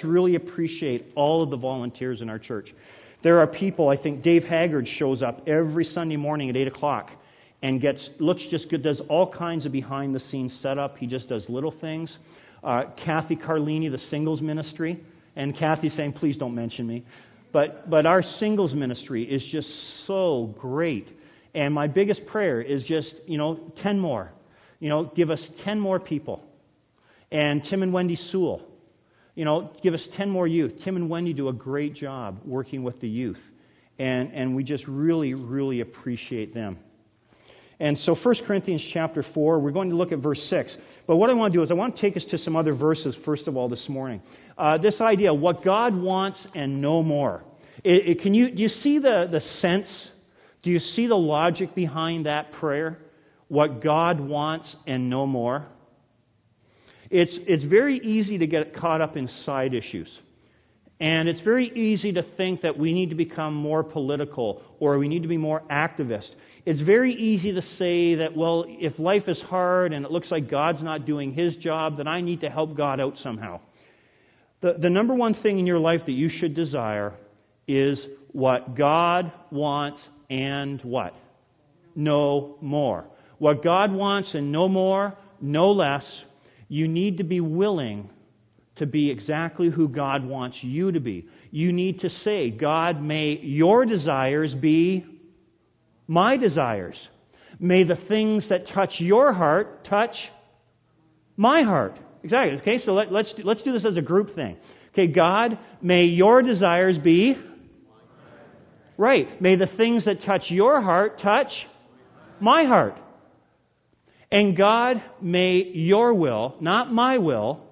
just really appreciate all of the volunteers in our church. There are people, I think Dave Haggard shows up every Sunday morning at 8 o'clock and looks just good, does all kinds of behind-the-scenes setup. He just does little things. Kathy Carlini, the singles ministry, and Kathy's saying, please don't mention me. But our singles ministry is just so great. And my biggest prayer is just, 10 more. Give us 10 more people. And Tim and Wendy Sewell, give us 10 more youth. Tim and Wendy do a great job working with the youth. And we just really, really appreciate them. And so 1 Corinthians chapter 4, we're going to look at verse 6. But what I want to do is I want to take us to some other verses, first of all, this morning. This idea, what God wants and no more. Do you see the sense? Do you see the logic behind that prayer? What God wants and no more? It's very easy to get caught up in side issues. And it's very easy to think that we need to become more political or we need to be more activist. It's very easy to say that, well, if life is hard and it looks like God's not doing His job, then I need to help God out somehow. The number one thing in your life that you should desire is what God wants and what? No more. What God wants and no more, no less. You need to be willing to be exactly who God wants you to be. You need to say, God, may your desires be my desires. May the things that touch your heart touch my heart. Exactly. Okay, so let's do this as a group thing. Okay, God, may your desires be right. May the things that touch your heart touch my heart. And God, may your will, not my will,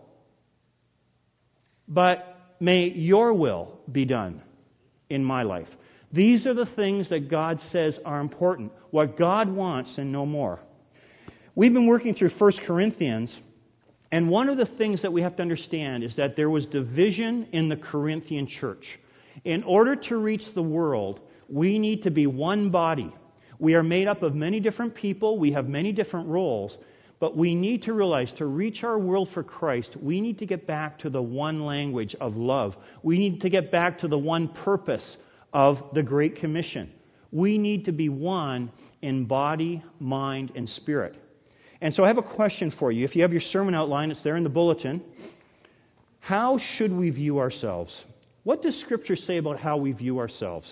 but may your will be done in my life. These are the things that God says are important. What God wants and no more. We've been working through 1 Corinthians, and one of the things that we have to understand is that there was division in the Corinthian church. In order to reach the world, we need to be one body. We are made up of many different people. We have many different roles. But we need to realize to reach our world for Christ, we need to get back to the one language of love. We need to get back to the one purpose of the Great Commission. We need to be one in body, mind, and spirit. And so I have a question for you. If you have your sermon outline, it's there in the bulletin. How should we view ourselves? What does Scripture say about how we view ourselves?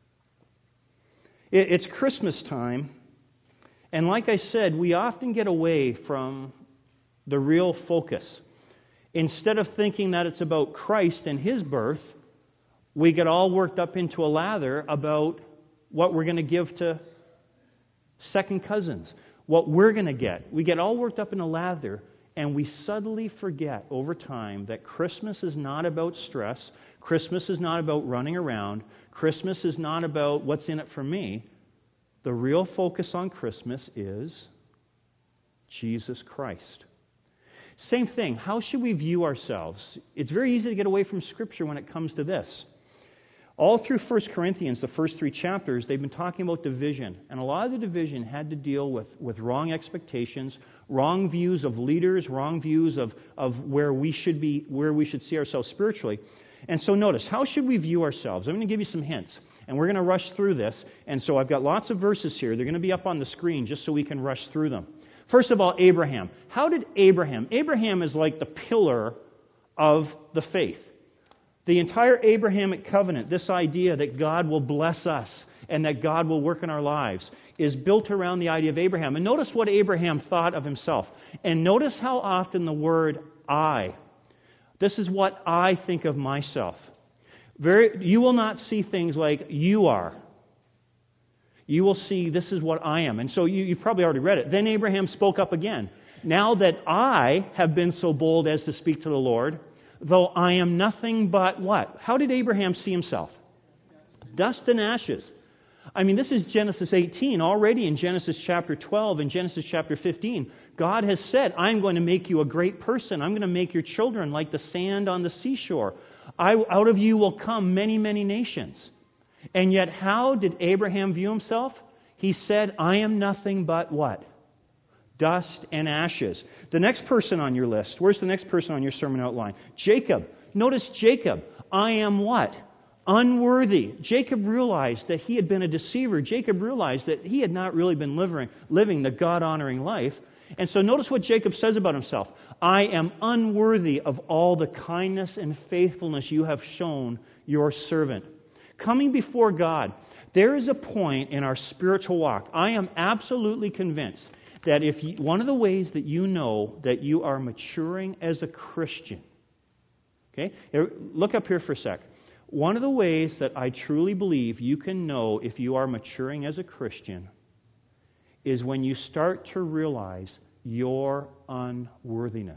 It's Christmas time, and like I said, we often get away from the real focus. Instead of thinking that it's about Christ and His birth, we get all worked up into a lather about what we're going to give to second cousins, what we're going to get. We get all worked up in a lather, and we subtly forget over time that Christmas is not about stress. Christmas is not about running around. Christmas is not about what's in it for me. The real focus on Christmas is Jesus Christ. Same thing. How should we view ourselves? It's very easy to get away from Scripture when it comes to this. All through 1 Corinthians, the first 3 chapters, they've been talking about division. And a lot of the division had to deal with wrong expectations, wrong views of leaders, wrong views of where we should be, where we should see ourselves spiritually. And so notice, how should we view ourselves? I'm going to give you some hints. And we're going to rush through this. And so I've got lots of verses here. They're going to be up on the screen just so we can rush through them. First of all, Abraham. How did Abraham? Abraham is like the pillar of the faith. The entire Abrahamic covenant, this idea that God will bless us and that God will work in our lives, is built around the idea of Abraham. And notice what Abraham thought of himself. And notice how often the word I. This is what I think of myself. You will not see things like you are. You will see this is what I am. And so you've probably already read it. Then Abraham spoke up again. Now that I have been so bold as to speak to the Lord, though I am nothing but what? How did Abraham see himself? Dust and ashes. I mean, this is Genesis 18. Already in Genesis chapter 12 and Genesis chapter 15, God has said, I'm going to make you a great person. I'm going to make your children like the sand on the seashore. Out of you will come many, many nations. And yet, how did Abraham view himself? He said, I am nothing but what? dust and ashes. The next person on your list, where's the next person on your sermon outline? Jacob. Notice Jacob. I am what? Unworthy. Jacob realized that he had been a deceiver. Jacob realized that he had not really been living the God-honoring life. And so notice what Jacob says about himself. I am unworthy of all the kindness and faithfulness you have shown your servant. Coming before God, there is a point in our spiritual walk. I am absolutely convinced that one of the ways that you know that you are maturing as a Christian, okay? Look up here for a sec. One of the ways that I truly believe you can know if you are maturing as a Christian is when you start to realize your unworthiness.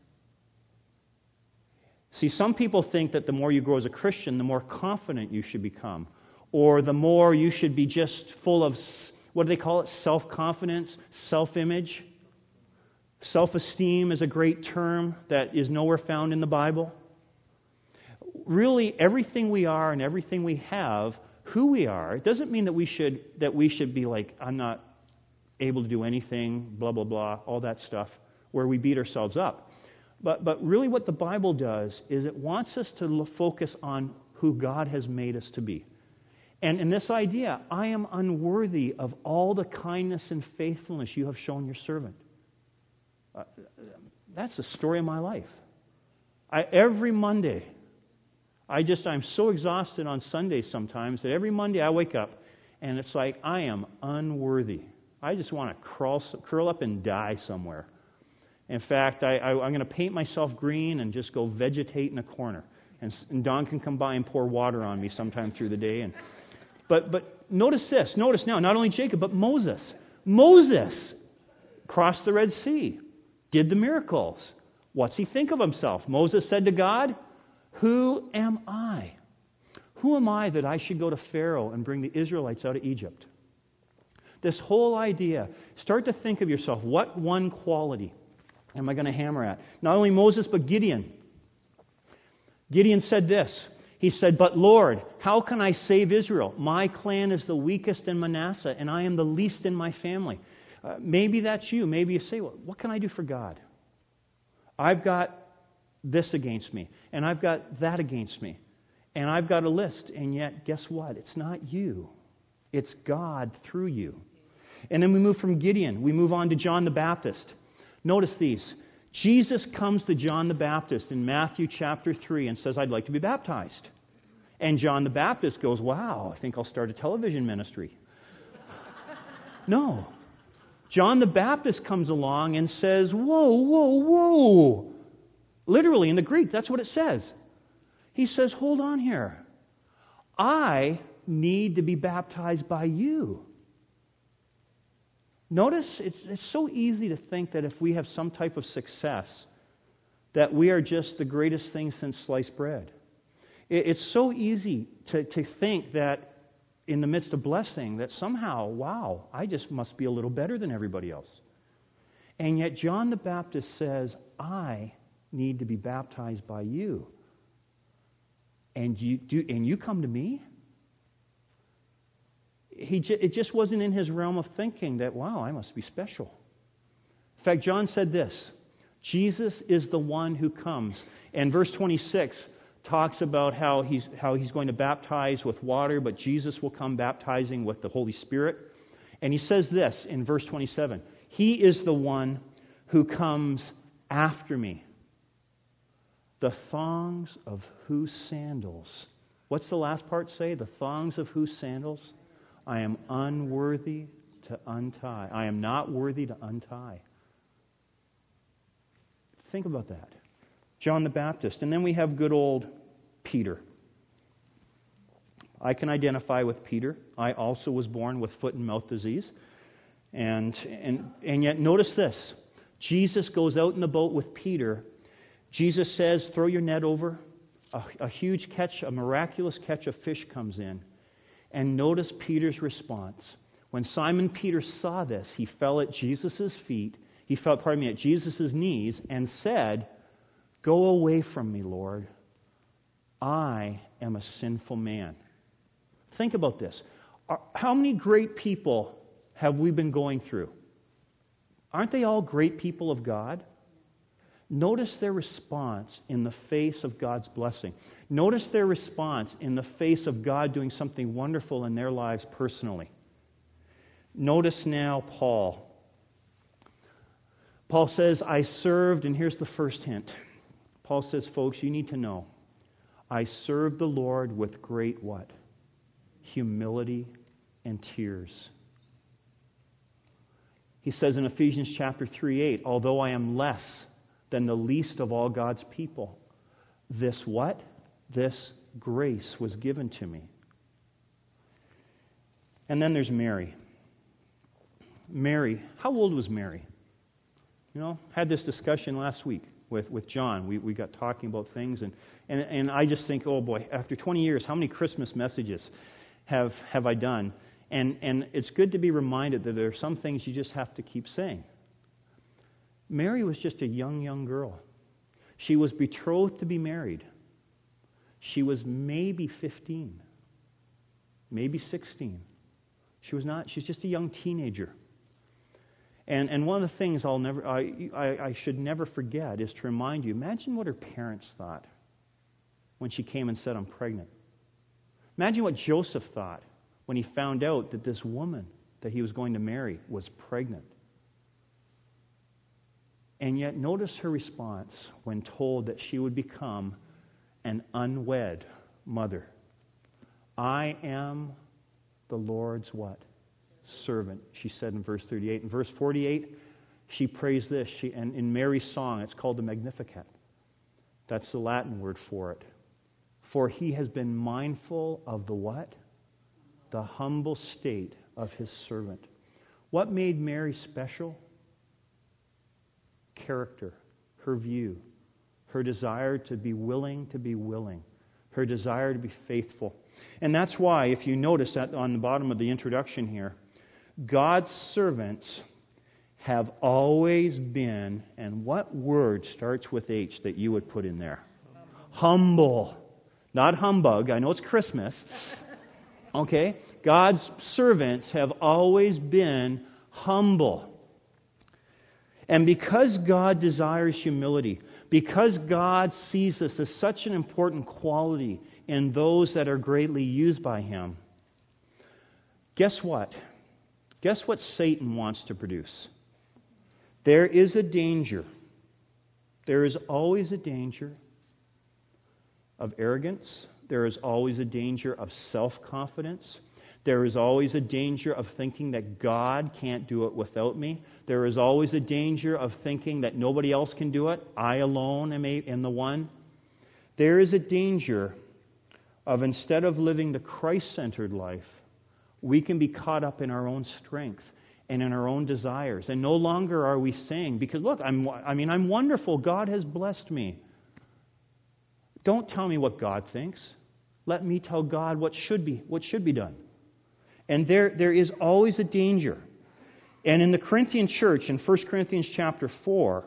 See, some people think that the more you grow as a Christian, the more confident you should become, or the more you should be just full of, what do they call it, self-confidence, self-image. Self-esteem is a great term that is nowhere found in the Bible. Really, everything we are and everything we have, who we are, it doesn't mean that we should be like, I'm not able to do anything, blah, blah, blah, all that stuff, where we beat ourselves up. But really what the Bible does is it wants us to focus on who God has made us to be. And this idea, I am unworthy of all the kindness and faithfulness you have shown your servant. That's the story of my life. Every Monday, I'm so exhausted on Sundays sometimes that every Monday I wake up and it's like I am unworthy. I just want to curl up and die somewhere. In fact, I'm going to paint myself green and just go vegetate in a corner. And Don can come by and pour water on me sometime through the day. But notice this. Notice now, not only Jacob, but Moses. Moses crossed the Red Sea, did the miracles. What's he think of himself? Moses said to God, who am I? Who am I that I should go to Pharaoh and bring the Israelites out of Egypt? This whole idea, start to think of yourself, what one quality am I going to hammer at? Not only Moses, but Gideon. Gideon said this. He said, but Lord, how can I save Israel? My clan is the weakest in Manasseh, and I am the least in my family. Maybe that's you. Maybe you say, well, what can I do for God? I've got this against me, and I've got that against me, and I've got a list, and yet, guess what? It's not you. It's God through you. And then we move from Gideon. We move on to John the Baptist. Notice these. Jesus comes to John the Baptist in Matthew chapter 3 and says, I'd like to be baptized. And John the Baptist goes, wow, I think I'll start a television ministry. No. John the Baptist comes along and says, whoa, whoa, whoa. Literally in the Greek, that's what it says. He says, hold on here. I need to be baptized by you. Notice, it's so easy to think that if we have some type of success, that we are just the greatest thing since sliced bread. It's so easy to think that in the midst of blessing, that somehow, wow, I just must be a little better than everybody else. And yet John the Baptist says, I need to be baptized by you. And you come to me? It just wasn't in his realm of thinking that, wow, I must be special. In fact, John said this, Jesus is the one who comes. And verse 26 talks about how he's going to baptize with water, but Jesus will come baptizing with the Holy Spirit. And he says this in verse 27, he is the one who comes after me, the thongs of whose sandals. What's the last part say? The thongs of whose sandals? I am unworthy to untie. I am not worthy to untie. Think about that. John the Baptist. And then we have good old Peter. I can identify with Peter. I also was born with foot and mouth disease. And yet notice this. Jesus goes out in the boat with Peter. Jesus says, throw your net over. A huge catch, a miraculous catch of fish comes in. And notice Peter's response. When Simon Peter saw this, he fell at Jesus' feet. He fell, at Jesus' knees and said, go away from me, Lord. I am a sinful man. Think about this. How many great people have we been going through? Aren't they all great people of God? Notice their response in the face of God's blessing. Notice their response in the face of God doing something wonderful in their lives personally. Notice now Paul. Paul says, I served, and here's the first hint. Paul says, folks, you need to know, I served the Lord with great what? Humility and tears. He says in Ephesians chapter 3:8, although I am less than the least of all God's people, this what? This grace was given to me. And then there's Mary. Mary, how old was Mary? Had this discussion last week with John. We got talking about things, and I just think, oh boy, after 20 years, how many Christmas messages have I done? And it's good to be reminded that there are some things you just have to keep saying. Mary was just a young girl. She was betrothed to be married. She was maybe 15, maybe 16. She's just a young teenager. And one of the things I should never forget is to remind you, imagine what her parents thought when she came and said, I'm pregnant. Imagine what Joseph thought when he found out that this woman that he was going to marry was pregnant. And yet notice her response when told that she would become an unwed mother. I am the Lord's what? Servant, she said in verse 38. In verse 48, she prays this. And in Mary's song, it's called the Magnificat. That's the Latin word for it. For he has been mindful of the what? The humble state of his servant. What made Mary special? Character, her view, her desire to be willing, her desire to be faithful. And that's why, if you notice that on the bottom of the introduction here, God's servants have always been, and what word starts with H that you would put in there? Humble. Not humbug. I know it's Christmas. Okay? God's servants have always been humble. And because God desires humility, because God sees this as such an important quality in those that are greatly used by Him, guess what? Guess what Satan wants to produce? There is a danger. There is always a danger of arrogance. There is always a danger of self-confidence. There is always a danger of thinking that God can't do it without me. There is always a danger of thinking that nobody else can do it. I alone am the one. There is a danger of, instead of living the Christ-centered life, we can be caught up in our own strength and in our own desires. And no longer are we saying, because look, I'm wonderful. God has blessed me. Don't tell me what God thinks. Let me tell God what should be done. And there is always a danger. And in the Corinthian church, in 1 Corinthians chapter 4,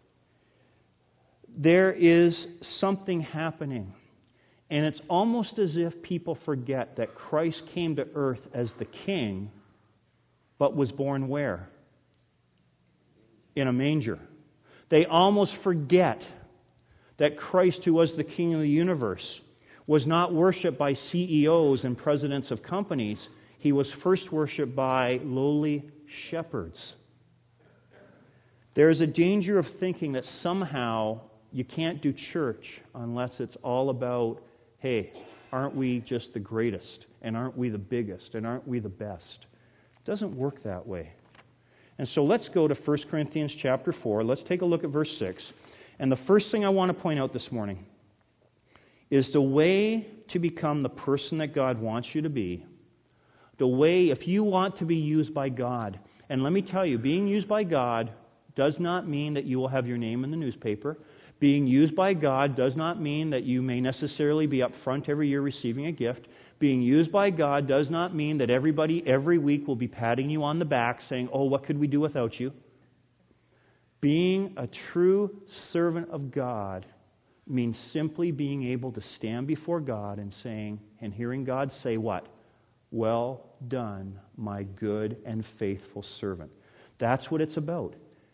there is something happening. And it's almost as if people forget that Christ came to earth as the king, but was born where? In a manger. They almost forget that Christ, who was the king of the universe, was not worshipped by CEOs and presidents of companies. He was first worshipped by lowly shepherds. There is a danger of thinking that somehow you can't do church unless it's all about, hey, aren't we just the greatest? And aren't we the biggest? And aren't we the best? It doesn't work that way. And so let's go to 1 Corinthians chapter 4. Let's take a look at verse 6. And the first thing I want to point out this morning is the way to become the person that God wants you to be. The way, if you want to be used by God, and let me tell you, being used by God does not mean that you will have your name in the newspaper. Being used by God does not mean that you may necessarily be up front every year receiving a gift. Being used by God does not mean that everybody every week will be patting you on the back saying, oh, what could we do without you? Being a true servant of God means simply being able to stand before God and saying, and hearing God say what? Well done, my good and faithful servant. That's what it's about.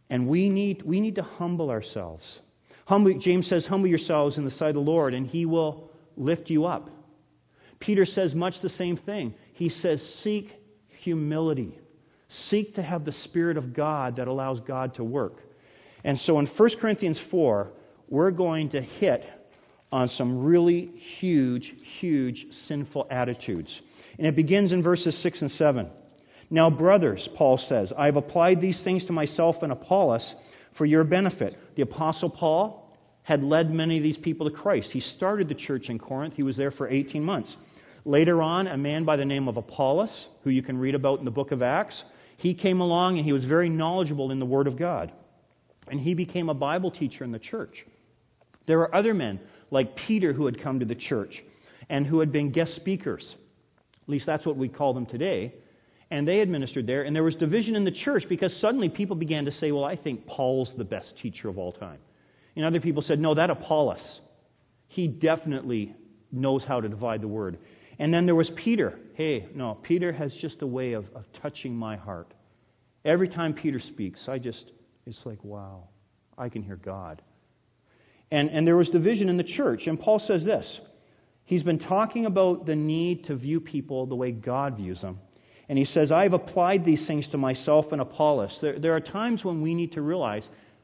And we need to humble ourselves. James says, humble yourselves in the sight of the Lord, and He will lift you up. Peter says much the same thing. He says, seek humility. Seek to have the Spirit of God that allows God to work. And so in 1 Corinthians 4, we're going to hit on some really huge sinful attitudes. And it begins in verses 6 and 7. Now, brothers, Paul says, I have applied these things to myself and Apollos for your benefit. The Apostle Paul had led many of these people to Christ. He started the church in Corinth. He was there for 18 months. Later on, a man by the name of Apollos, who you can read about in the book of Acts, he came along and he was very knowledgeable in the Word of God. And he became a Bible teacher in the church. There were other men like Peter who had come to the church and who had been guest speakers. At least that's what we call them today. And they had ministered there. And there was division in the church because suddenly people began to say, well, I think Paul's the best teacher of all time. And other people said, no, that Apollos. He definitely knows how to divide the word. And then there was Peter. Hey, no, Peter has just a way of touching my heart. Every time Peter speaks, it's like, wow, I can hear God. And there was division in the church. And Paul says this. He's been talking about the need to view people the way God views them. And he says, I have applied these things to myself and Apollos. There are times when we need to realize,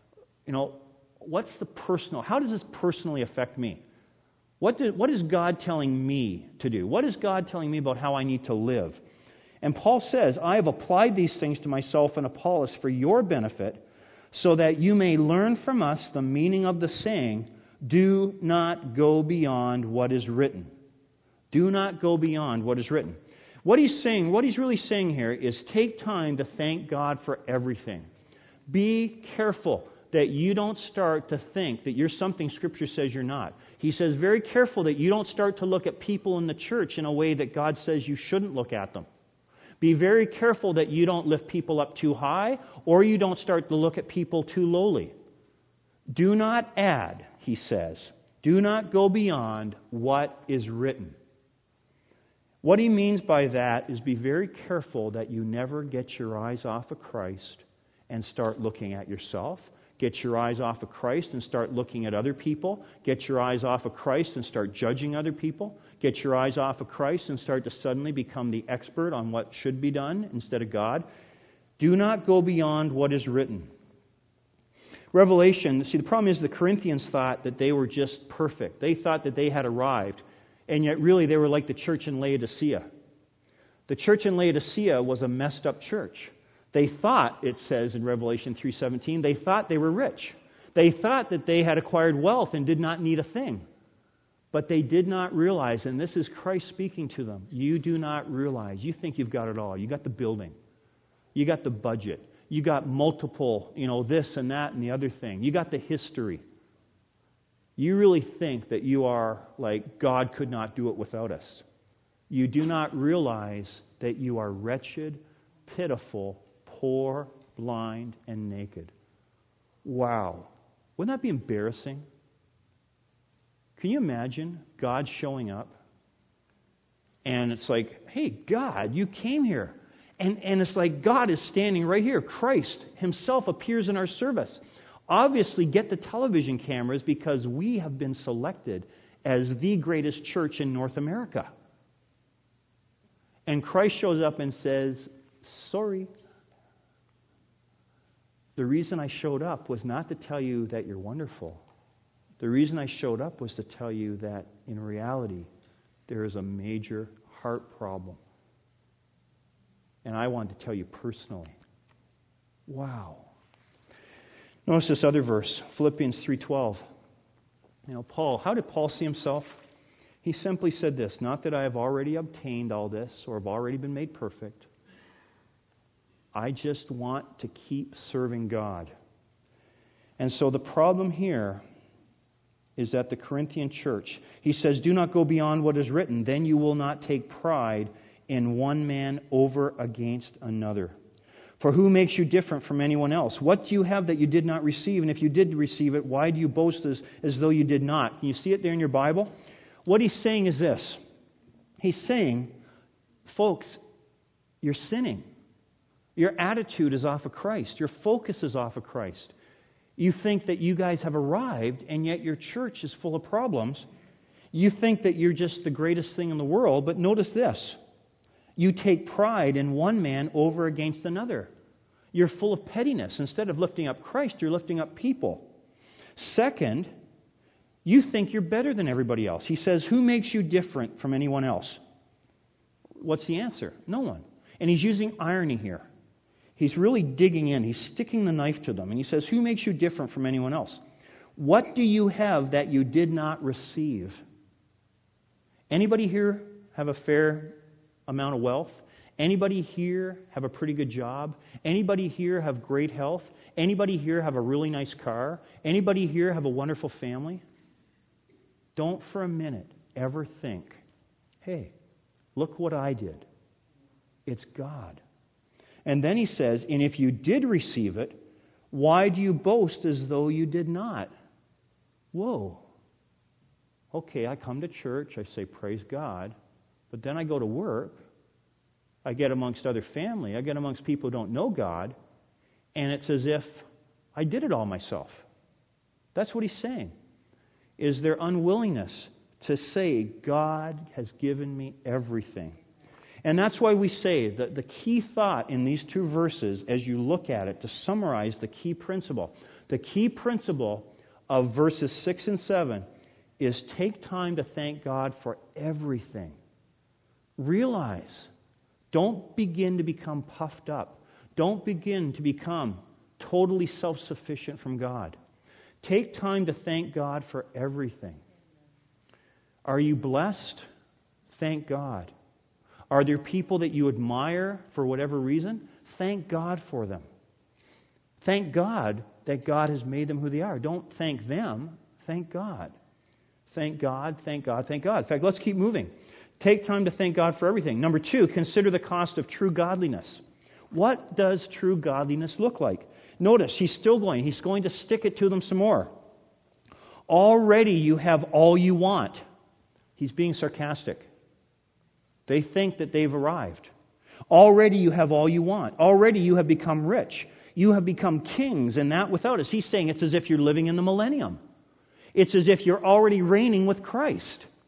what's the personal? How does this personally affect me? What is God telling me to do? What is God telling me about how I need to live? And Paul says, I have applied these things to myself and Apollos for your benefit, so that you may learn from us the meaning of the saying, do not go beyond what is written. Do not go beyond what is written. What he's really saying here is take time to thank God for everything. Be careful that you don't start to think that you're something Scripture says you're not. He says very careful that you don't start to look at people in the church in a way that God says you shouldn't look at them. Be very careful that you don't lift people up too high, or you don't start to look at people too lowly. Do not add, he says. Do not go beyond what is written. What he means by that is be very careful that you never get your eyes off of Christ and start looking at yourself. Get your eyes off of Christ and start looking at other people. Get your eyes off of Christ and start judging other people. Get your eyes off of Christ and start to suddenly become the expert on what should be done instead of God. Do not go beyond what is written. Revelation, the problem is the Corinthians thought that they were just perfect. They thought that they had arrived. And yet really they were like the church in Laodicea. The church in Laodicea was a messed up church. They thought, it says in Revelation 3:17, they thought they were rich. They thought that they had acquired wealth and did not need a thing. But they did not realize, and this is Christ speaking to them, you do not realize. You think you've got it all. You got the building. You got the budget. You got multiple, this and that and the other thing. You got the history. You really think that you are like God could not do it without us. You do not realize that you are wretched, pitiful, poor, blind, and naked. Wow. Wouldn't that be embarrassing? Can you imagine God showing up? And it's like, hey, God, you came here. And it's like God is standing right here. Christ himself appears in our service. Obviously, get the television cameras because we have been selected as the greatest church in North America. And Christ shows up and says, sorry. The reason I showed up was not to tell you that you're wonderful. The reason I showed up was to tell you that in reality, there is a major heart problem. And I wanted to tell you personally. Wow. Notice this other verse, Philippians 3:12. Paul, how did Paul see himself? He simply said this, not that I have already obtained all this or have already been made perfect. I just want to keep serving God. And so the problem here is that the Corinthian church, he says, do not go beyond what is written, then you will not take pride in one man over against another. For who makes you different from anyone else? What do you have that you did not receive? And if you did receive it, why do you boast as though you did not? Can you see it there in your Bible? What he's saying is this. He's saying, folks, you're sinning. Your attitude is off of Christ. Your focus is off of Christ. You think that you guys have arrived, and yet your church is full of problems. You think that you're just the greatest thing in the world, but notice this. You take pride in one man over against another. You're full of pettiness. Instead of lifting up Christ, you're lifting up people. Second, you think you're better than everybody else. He says, who makes you different from anyone else? What's the answer? No one. And he's using irony here. He's really digging in. He's sticking the knife to them. And he says, who makes you different from anyone else? What do you have that you did not receive? Anybody here have a fair amount of wealth? Anybody here have a pretty good job? Anybody here have great health? Anybody here have a really nice car? Anybody here have a wonderful family? Don't for a minute ever think, hey, look what I did. It's God. And then he says, and if you did receive it, why do you boast as though you did not? Whoa. Okay, I come to church, I say, praise God, but then I go to work, I get amongst other family, I get amongst people who don't know God, and it's as if I did it all myself. That's what he's saying, is their unwillingness to say, God has given me everything. And that's why we say that the key thought in these two verses, as you look at it, to summarize the key principle of verses 6 and 7 is take time to thank God for everything. Realize, don't begin to become puffed up. Don't begin to become totally self-sufficient from God. Take time to thank God for everything. Are you blessed? Thank God. Are there people that you admire for whatever reason? Thank God for them. Thank God that God has made them who they are. Don't thank them. Thank God. Thank God, thank God, thank God. In fact, let's keep moving. Take time to thank God for everything. Number 2, consider the cost of true godliness. What does true godliness look like? Notice, he's still going. He's going to stick it to them some more. Already you have all you want. He's being sarcastic. They think that they've arrived. Already you have all you want. Already you have become rich. You have become kings, and that without us. He's saying it's as if you're living in the millennium. It's as if you're already reigning with Christ.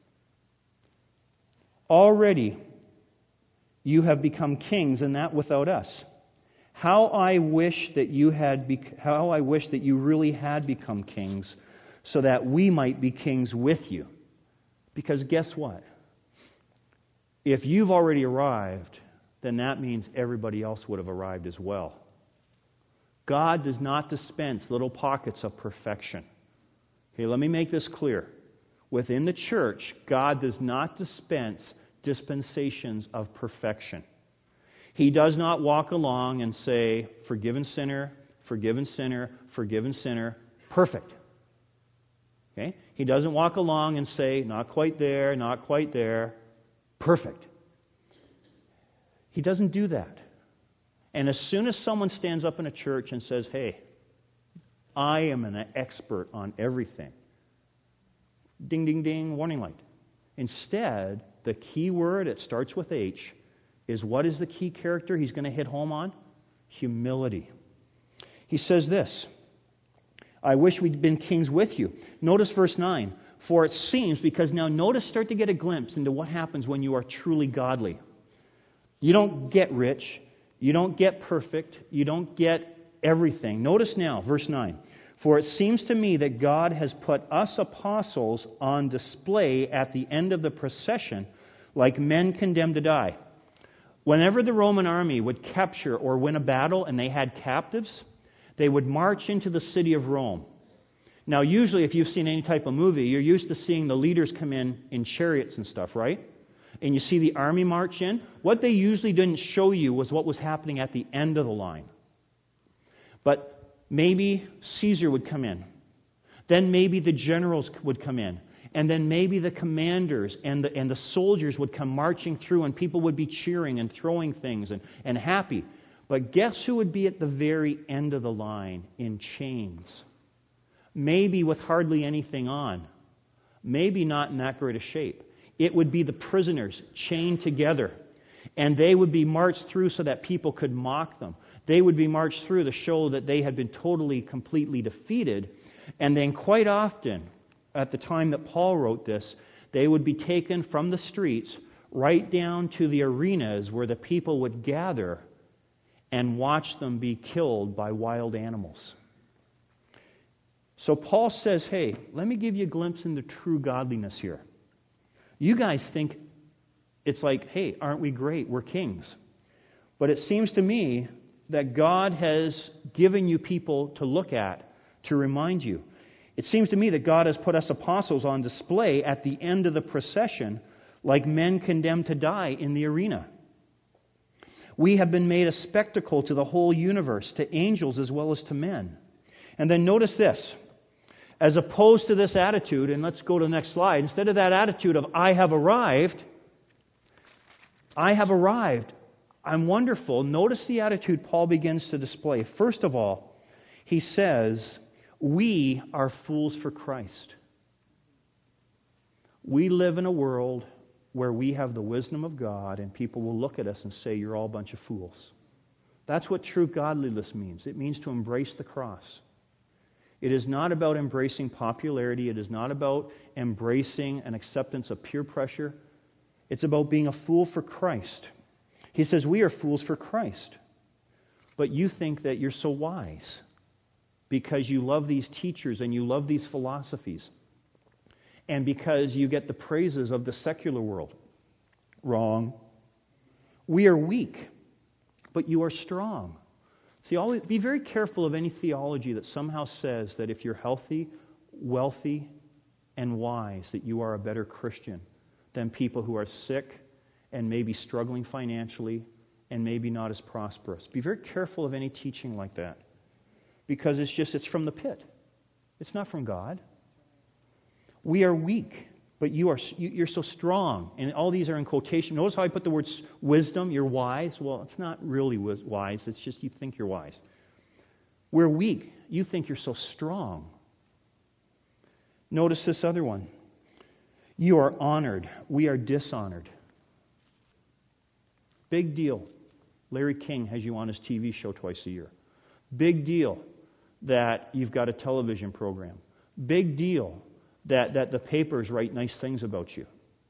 Already you have become kings, and that without us. How I wish that you really had become kings, so that we might be kings with you. Because guess what? If you've already arrived, then that means everybody else would have arrived as well. God does not dispense little pockets of perfection. Okay, let me make this clear. Within the church, God does not dispense dispensations of perfection. He does not walk along and say, forgiven sinner, forgiven sinner, forgiven sinner, perfect. Okay? He doesn't walk along and say, not quite there, not quite there, perfect. He doesn't do that. And as soon as someone stands up in a church and says, hey, I am an expert on everything, ding, ding, ding, warning light. Instead, the key word, it starts with H, is what is the key character he's going to hit home on? Humility. He says this, I wish we'd been kings with you. Notice verse 9. For it seems, because now notice, start to get a glimpse into what happens when you are truly godly. You don't get rich. You don't get perfect. You don't get everything. Notice now, verse 9. For it seems to me that God has put us apostles on display at the end of the procession like men condemned to die. Whenever the Roman army would capture or win a battle and they had captives, they would march into the city of Rome. Now, usually, if you've seen any type of movie, you're used to seeing the leaders come in chariots and stuff, right? And you see the army march in. What they usually didn't show you was what was happening at the end of the line. But maybe Caesar would come in. Then maybe the generals would come in. And then maybe the commanders and the soldiers would come marching through, and people would be cheering and throwing things and happy. But guess who would be at the very end of the line in chains? Maybe with hardly anything on. Maybe not in that great a shape. It would be the prisoners chained together. And they would be marched through so that people could mock them. They would be marched through to show that they had been totally, completely defeated. And then quite often, at the time that Paul wrote this, they would be taken from the streets right down to the arenas where the people would gather and watch them be killed by wild animals. So Paul says, hey, let me give you a glimpse into true godliness here. You guys think it's like, hey, aren't we great? We're kings. But it seems to me that God has given you people to look at, to remind you. It seems to me that God has put us apostles on display at the end of the procession like men condemned to die in the arena. We have been made a spectacle to the whole universe, to angels as well as to men. And then notice this. As opposed to this attitude, and let's go to the next slide, instead of that attitude of, I have arrived, I'm wonderful. Notice the attitude Paul begins to display. First of all, he says, we are fools for Christ. We live in a world where we have the wisdom of God and people will look at us and say, you're all a bunch of fools. That's what true godliness means. It means to embrace the cross. It is not about embracing popularity. It is not about embracing an acceptance of peer pressure. It's about being a fool for Christ. He says, we are fools for Christ. But you think that you're so wise because you love these teachers and you love these philosophies and because you get the praises of the secular world. Wrong. We are weak, but you are strong. See, be very careful of any theology that somehow says that if you're healthy, wealthy, and wise, that you are a better Christian than people who are sick and maybe struggling financially and maybe not as prosperous. Be very careful of any teaching like that because it's from the pit. It's not from God. We are weak, but you're so strong. And all these are in quotation. Notice how I put the word wisdom. You're wise. Well, it's not really wise. It's just you think you're wise. We're weak. You think you're so strong. Notice this other one. You are honored. We are dishonored. Big deal. Larry King has you on his TV show twice a year. Big deal that you've got a television program. Big deal that the papers write nice things about you.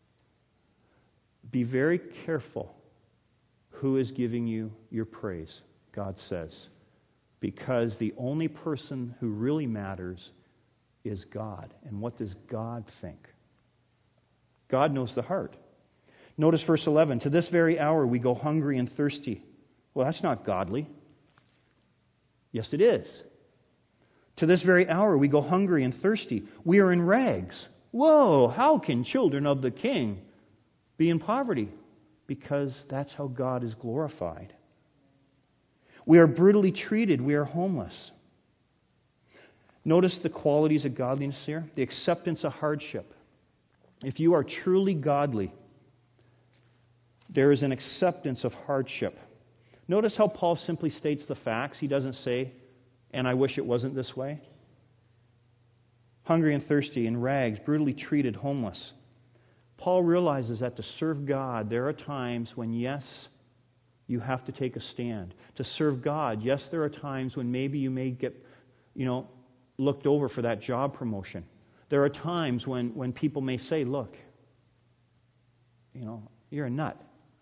Be very careful who is giving you your praise, God says, because the only person who really matters is God. And what does God think? God knows the heart. Notice verse 11. To this very hour we go hungry and thirsty. Well, that's not godly. Yes, it is. To this very hour we go hungry and thirsty. We are in rags. Whoa, how can children of the King be in poverty? Because that's how God is glorified. We are brutally treated. We are homeless. Notice the qualities of godliness here. The acceptance of hardship. If you are truly godly, there is an acceptance of hardship. Notice how Paul simply states the facts. He doesn't say, and I wish it wasn't this way. Hungry and thirsty, in rags, brutally treated, homeless. Paul realizes that to serve God, there are times when, yes, you have to take a stand. To serve God, yes, there are times when maybe you may get, looked over for that job promotion. There are times when people may say, look, you're a nut.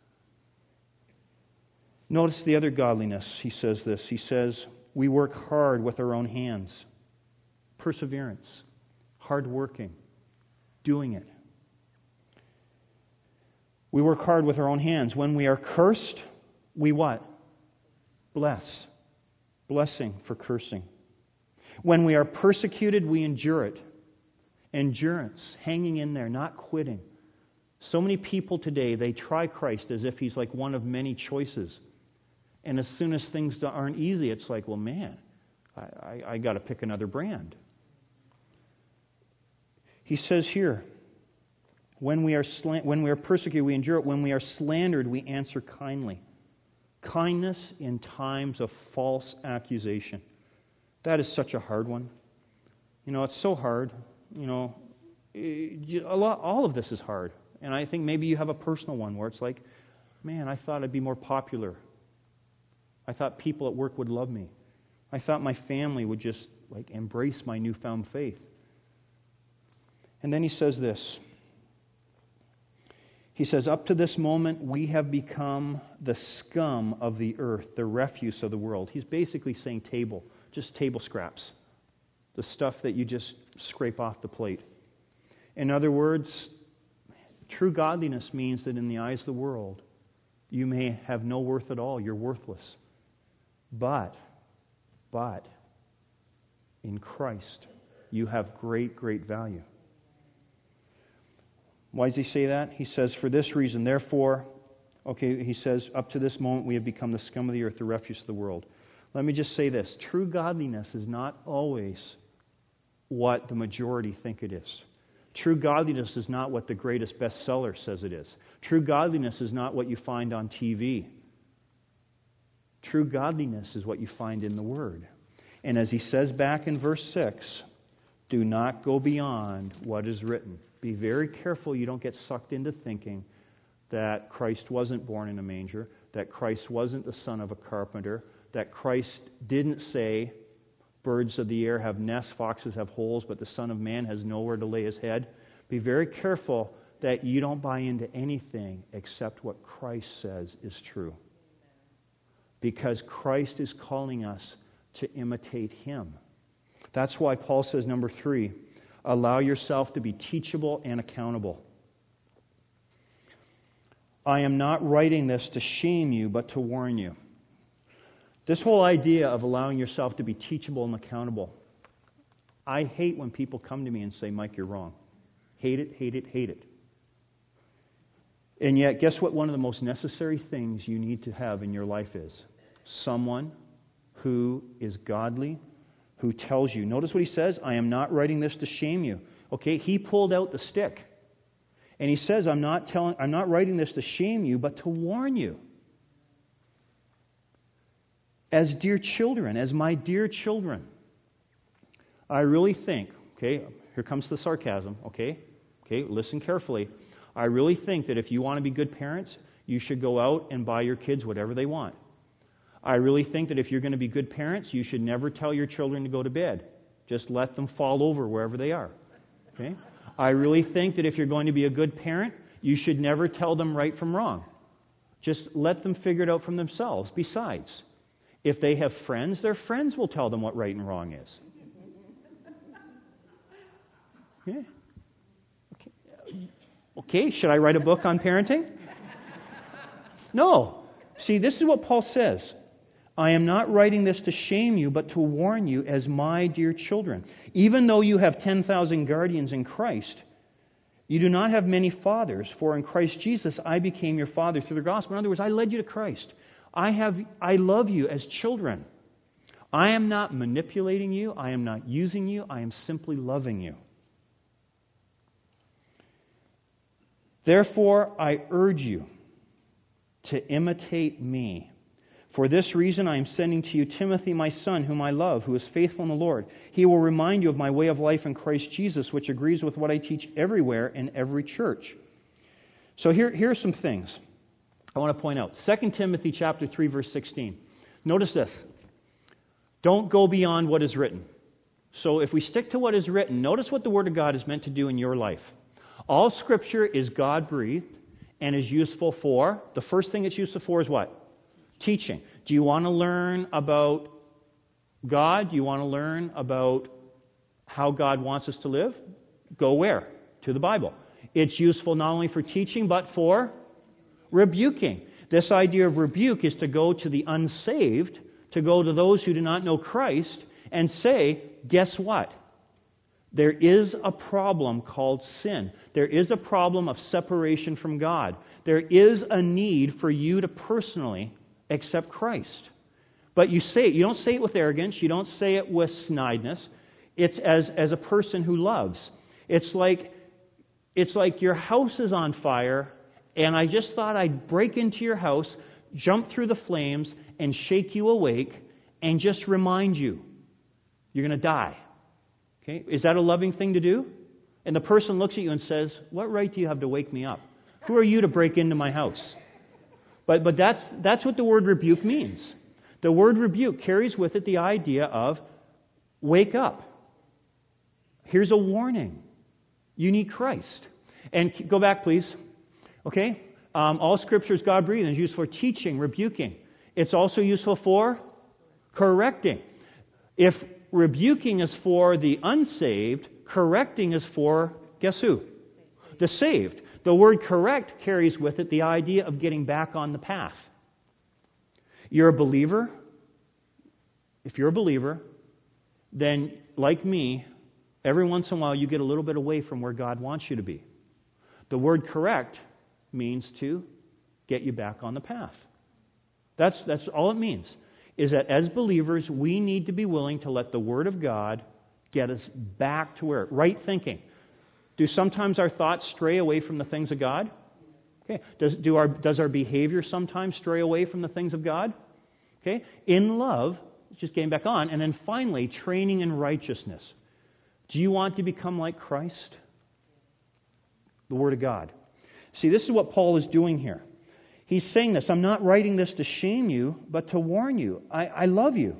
Notice the other godliness. He says this. He says, we work hard with our own hands. Perseverance. Hard-working. Doing it. We work hard with our own hands. When we are cursed, we what? Bless. Blessing for cursing. When we are persecuted, we endure it. Endurance. Hanging in there, not quitting. So many people today, they try Christ as if He's like one of many choices. And as soon as things aren't easy, it's like, well, man, I got to pick another brand. He says here, when we are persecuted, we endure it. When we are slandered, we answer kindly. Kindness in times of false accusation. That is such a hard one. It's so hard. All of this is hard. And I think maybe you have a personal one where it's like, Man, I thought I'd be more popular. I thought people at work would love me. I thought my family would just embrace my newfound faith. And then he says this. He says, up to this moment, we have become the scum of the earth, the refuse of the world. He's basically saying just table scraps, the stuff that you just scrape off the plate. In other words, true godliness means that in the eyes of the world, you may have no worth at all. You're worthless. But in Christ, you have great, great value. Why does he say that? He says, for this reason, therefore, he says, up to this moment we have become the scum of the earth, the refuse of the world. Let me just say this. True godliness is not always what the majority think it is. True godliness is not what the greatest bestseller says it is. True godliness is not what you find on TV. True godliness is what you find in the Word. And as he says back in verse 6, do not go beyond what is written. Be very careful you don't get sucked into thinking that Christ wasn't born in a manger, that Christ wasn't the son of a carpenter, that Christ didn't say, birds of the air have nests, foxes have holes, but the Son of Man has nowhere to lay his head. Be very careful that you don't buy into anything except what Christ says is true. Because Christ is calling us to imitate Him. That's why Paul says, number 3, allow yourself to be teachable and accountable. I am not writing this to shame you, but to warn you. This whole idea of allowing yourself to be teachable and accountable, I hate when people come to me and say, Mike, you're wrong. Hate it, hate it, hate it. And yet, guess what one of the most necessary things you need to have in your life is? Someone who is godly, who tells you. Notice what he says, I am not writing this to shame you. Okay, he pulled out the stick. And he says, I'm not writing this to shame you, but to warn you. As dear children, as my dear children, I really think, okay, here comes the sarcasm, okay, listen carefully. I really think that if you want to be good parents, you should go out and buy your kids whatever they want. I really think that if you're going to be good parents, you should never tell your children to go to bed. Just let them fall over wherever they are. Okay? I really think that if you're going to be a good parent, you should never tell them right from wrong. Just let them figure it out from themselves. Besides, if they have friends, their friends will tell them what right and wrong is. Yeah. Okay, should I write a book on parenting? No. See, this is what Paul says. I am not writing this to shame you, but to warn you as my dear children. Even though you have 10,000 guardians in Christ, you do not have many fathers, for in Christ Jesus I became your father through the gospel. In other words, I led you to Christ. I love you as children. I am not manipulating you. I am not using you. I am simply loving you. Therefore, I urge you to imitate me. For this reason, I am sending to you Timothy, my son, whom I love, who is faithful in the Lord. He will remind you of my way of life in Christ Jesus, which agrees with what I teach everywhere in every church. So here are some things I want to point out. 2 Timothy chapter 3, verse 16. Notice this. Don't go beyond what is written. So if we stick to what is written, notice what the Word of God is meant to do in your life. All Scripture is God-breathed and is useful for, the first thing it's useful for is what? Teaching. Do you want to learn about God? Do you want to learn about how God wants us to live? Go where? To the Bible. It's useful not only for teaching, but for rebuking. This idea of rebuke is to go to the unsaved, to go to those who do not know Christ, and say, guess what? There is a problem called sin. There is a problem of separation from God. There is a need for you to personally accept Christ. But you say it. You don't say it with arrogance. You don't say it with snideness. It's as a person who loves. It's like your house is on fire, and I just thought I'd break into your house, jump through the flames, and shake you awake, and just remind you you're going to die. Okay? Is that a loving thing to do? And the person looks at you and says, what right do you have to wake me up? Who are you to break into my house? But that's what the word rebuke means. The word rebuke carries with it the idea of wake up. Here's a warning. You need Christ. And go back, please. Okay? All Scripture is God-breathed and is used for teaching, rebuking. It's also useful for correcting. If rebuking is for the unsaved, correcting is for, guess who? The saved. The word correct carries with it the idea of getting back on the path. You're a believer. If you're a believer, then, like me, every once in a while you get a little bit away from where God wants you to be. The word correct means to get you back on the path. That's all it means, is that as believers, we need to be willing to let the Word of God get us back to where? Right thinking. Do sometimes our thoughts stray away from the things of God? Okay. Does our behavior sometimes stray away from the things of God? Okay. In love, just getting back on. And then finally, training in righteousness. Do you want to become like Christ? The Word of God. See, this is what Paul is doing here. He's saying this. I'm not writing this to shame you, but to warn you. I love you.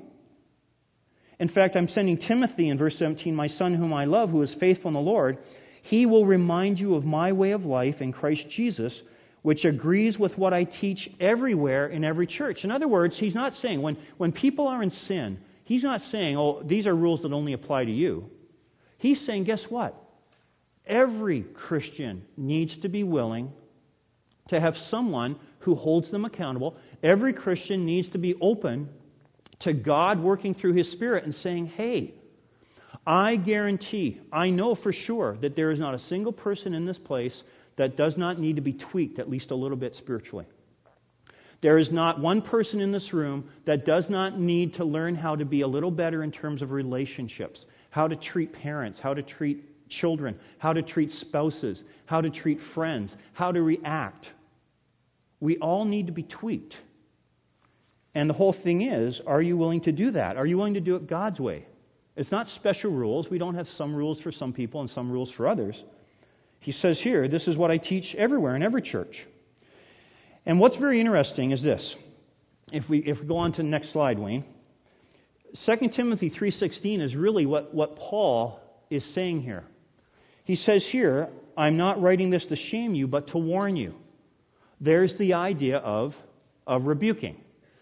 In fact, I'm sending Timothy in verse 17, my son whom I love, who is faithful in the Lord. He will remind you of my way of life in Christ Jesus, which agrees with what I teach everywhere in every church. In other words, he's not saying, when people are in sin, he's not saying, oh, these are rules that only apply to you. He's saying, guess what? Every Christian needs to be willing to have someone who holds them accountable. Every Christian needs to be open to God working through His Spirit and saying, hey, I guarantee, I know for sure that there is not a single person in this place that does not need to be tweaked at least a little bit spiritually. There is not one person in this room that does not need to learn how to be a little better in terms of relationships, how to treat parents, how to treat children, how to treat spouses, how to treat friends, how to react. We all need to be tweaked. And the whole thing is, are you willing to do that? Are you willing to do it God's way? It's not special rules. We don't have some rules for some people and some rules for others. He says here, this is what I teach everywhere in every church. And what's very interesting is this. If we go on to the next slide, Wayne. 2 Timothy 3:16 is really what Paul is saying here. He says here, I'm not writing this to shame you, but to warn you. There's the idea of rebuking.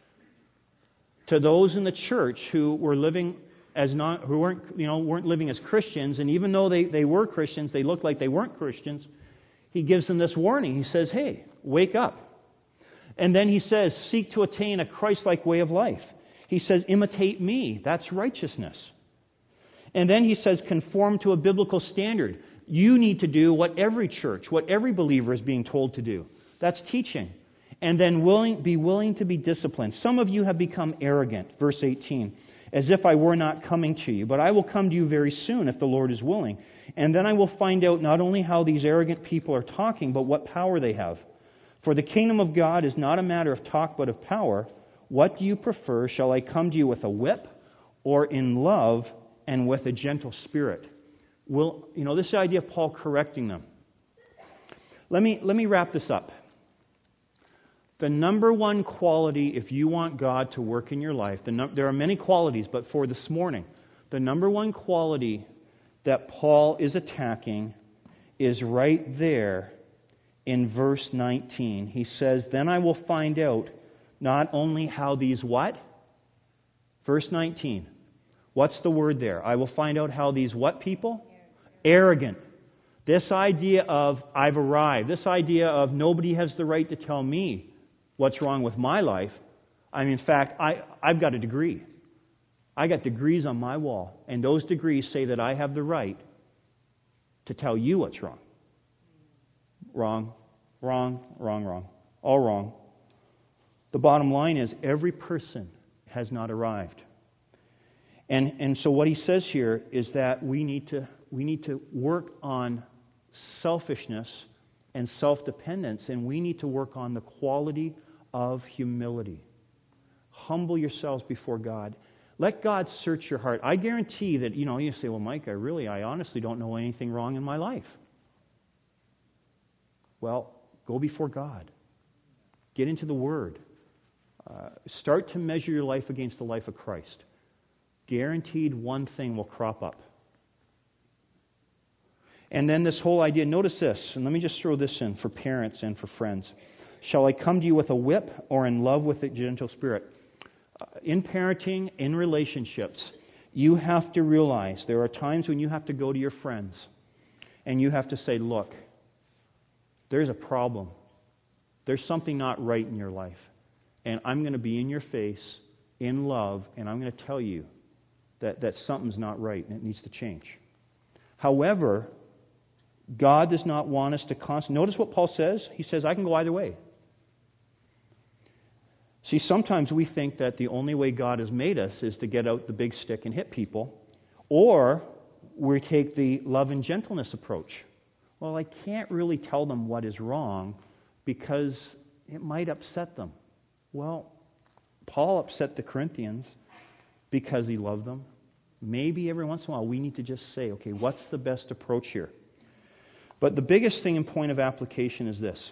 To those in the church who were living who weren't living as Christians, and even though they were Christians, they looked like they weren't Christians, he gives them this warning. He says, hey, wake up. And then he says, seek to attain a Christ-like way of life. He says, imitate me. That's righteousness. And then he says, conform to a biblical standard. You need to do what every church, what every believer is being told to do. That's teaching. And then be willing to be disciplined. Some of you have become arrogant, verse 18, as if I were not coming to you. But I will come to you very soon if the Lord is willing. And then I will find out not only how these arrogant people are talking, but what power they have. For the kingdom of God is not a matter of talk, but of power. What do you prefer? Shall I come to you with a whip, or in love and with a gentle spirit? This idea of Paul correcting them. Let me wrap this up. The number one quality, if you want God to work in your life, there are many qualities, but for this morning, the number one quality that Paul is attacking is right there in verse 19. He says, then I will find out not only how these what? Verse 19. What's the word there? I will find out how these what people? Arrogant. This idea of I've arrived. This idea of nobody has the right to tell me what's wrong with my life. In fact, I've got a degree. I got degrees on my wall. And those degrees say that I have the right to tell you what's wrong. Wrong, wrong, wrong, wrong. All wrong. The bottom line is every person has not arrived. And so what he says here is that we need to work on selfishness and self-dependence, and we need to work on the quality of humility. Humble yourselves before God. Let God search your heart. I guarantee that, you say, well, Mike, I honestly don't know anything wrong in my life. Well, go before God. Get into the Word. Start to measure your life against the life of Christ. Guaranteed one thing will crop up. And then this whole idea, notice this, and let me just throw this in for parents and for friends. Shall I come to you with a whip or in love with a gentle spirit? In parenting, in relationships, you have to realize there are times when you have to go to your friends and you have to say, look, there's a problem. There's something not right in your life. And I'm going to be in your face, in love, and I'm going to tell you that something's not right and it needs to change. However, God does not want us to constantly... Notice what Paul says. He says, I can go either way. See, sometimes we think that the only way God has made us is to get out the big stick and hit people, or we take the love and gentleness approach. Well, I can't really tell them what is wrong because it might upset them. Well, Paul upset the Corinthians because he loved them. Maybe every once in a while we need to just say, okay, what's the best approach here? But the biggest thing in point of application is this.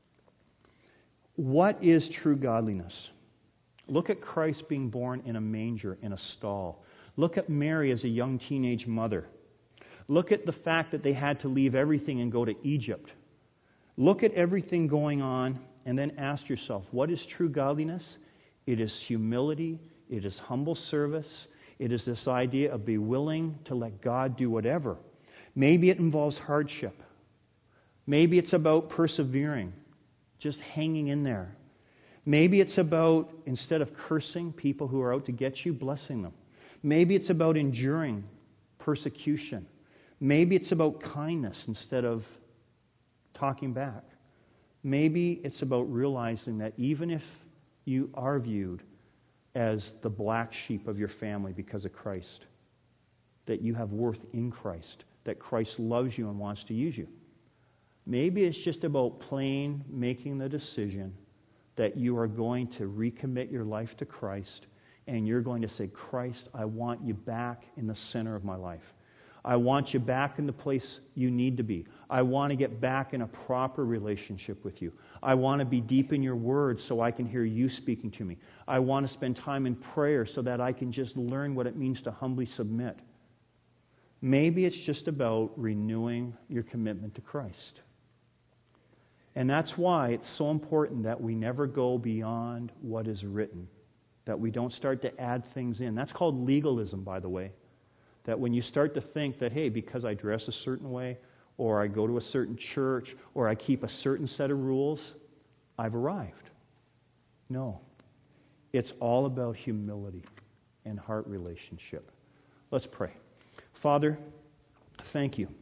What is true godliness? Look at Christ being born in a manger, in a stall. Look at Mary as a young teenage mother. Look at the fact that they had to leave everything and go to Egypt. Look at everything going on and then ask yourself, what is true godliness? It is humility. It is humble service. It is this idea of be willing to let God do whatever. Maybe it involves hardship. Maybe it's about persevering, just hanging in there. Maybe it's about, instead of cursing people who are out to get you, blessing them. Maybe it's about enduring persecution. Maybe it's about kindness instead of talking back. Maybe it's about realizing that even if you are viewed as the black sheep of your family because of Christ, that you have worth in Christ, that Christ loves you and wants to use you. Maybe it's just about plain making the decision that you are going to recommit your life to Christ and you're going to say, Christ, I want you back in the center of my life. I want you back in the place you need to be. I want to get back in a proper relationship with you. I want to be deep in your word so I can hear you speaking to me. I want to spend time in prayer so that I can just learn what it means to humbly submit. Maybe it's just about renewing your commitment to Christ. And that's why it's so important that we never go beyond what is written, that we don't start to add things in. That's called legalism, by the way. That when you start to think that, hey, because I dress a certain way, or I go to a certain church, or I keep a certain set of rules, I've arrived. No. It's all about humility and heart relationship. Let's pray. Father, thank you.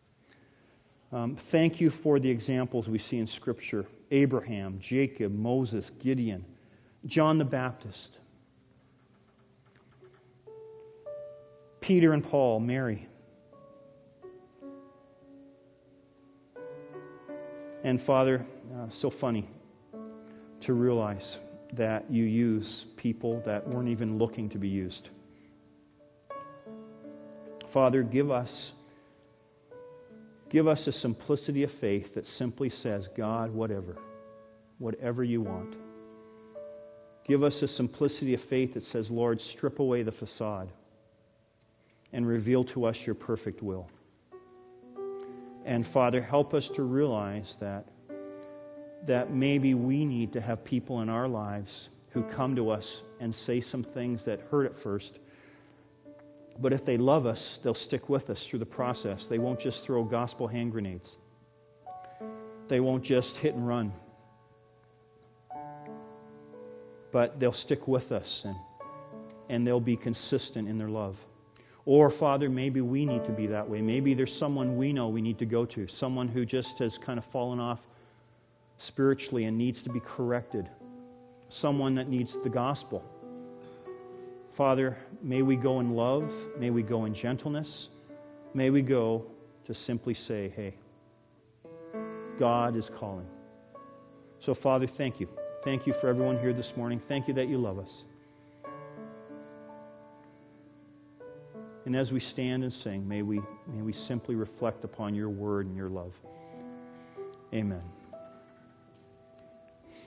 Thank you for the examples we see in Scripture. Abraham, Jacob, Moses, Gideon, John the Baptist, Peter and Paul, Mary. And Father, so funny to realize that you use people that weren't even looking to be used. Father, give us a simplicity of faith that simply says, God, whatever you want. Give us a simplicity of faith that says, Lord, strip away the facade and reveal to us your perfect will. And Father, help us to realize that maybe we need to have people in our lives who come to us and say some things that hurt at first. But if they love us, they'll stick with us through the process. They won't just throw gospel hand grenades. They won't just hit and run. But they'll stick with us and they'll be consistent in their love. Or, Father, maybe we need to be that way. Maybe there's someone we know we need to go to. Someone who just has kind of fallen off spiritually and needs to be corrected. Someone that needs the gospel. Father, may we go in love. May we go in gentleness. May we go to simply say, hey, God is calling. So, Father, thank you. Thank you for everyone here this morning. Thank you that you love us. And as we stand and sing, may we simply reflect upon your word and your love. Amen.